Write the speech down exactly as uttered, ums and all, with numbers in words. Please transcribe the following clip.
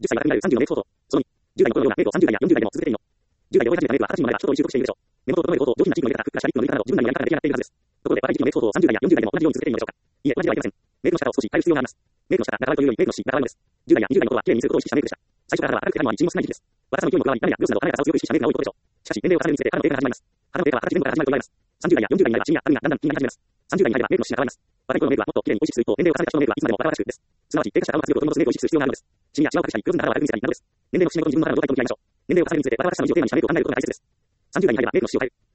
じゅっさいがになるさんじゅうのメイク相当。そのに、じゅう代の頃のようなメイクをさんじゅう代やよんじゅう代でも続けているの。じゅう代で覚え始めたメイクははたちにまでは人と習得しているでしょう。目元を整えることを上品なシーンの上からふっくらしたリップの塗り方など自分なりのやり方で出来上がっているはずです。ところで、若い時期のメイク相当をさんじゅう代やよんじゅう代でも同じように続けているのでしょうか。いいえ、同じではありません。メイクの仕方を少し変える必要があります。メイクの仕方、中割りというよりメイクの質、中割りです。じゅう代やにじゅう代の頃は綺麗にすることを意識したメイクでした。最初からは明るく光るのは一陣も少ない時期です。若さの勢いも加わり、涙やロスなど華やかさを強く意識したメイクが多いことでしょう。しかし、年齢を重ねるにつれて肌の低下が始まります。肌の低下は二十歳前後から始まると言われます。さんじゅう代やよんじゅう代になればシミやたるみがだんだん気になり始めます。さんじゅう代になればメイクの質が変わります。若い頃のメイクはもっと綺麗に美味しくする一方、年齢を重ねた人のメイクはいつまでも若々しくです。すなわち、低下した顔が強く取り戻すメイクを意識する必要があるのです。シミやシワを隠したり、黒ずんだ肌を悪く見せたりなどです。年齢の節目ごとに自分の肌の状態と向き合いましょう。年齢を重ねるにつれて若々しさの状態にしなめることを考えることが大切です。さんじゅう代に入ればメイクの質を変える。